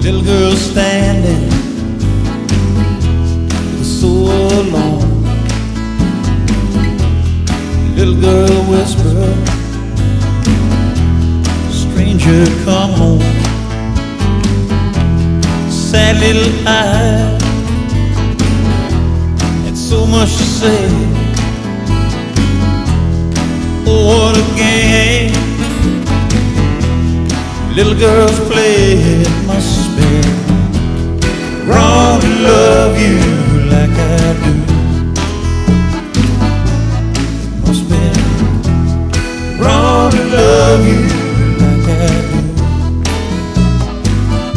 Little girl standing so alone. Little girl whisper, stranger come home. Sad little eyes had so much to say. Oh, what a game little girls play.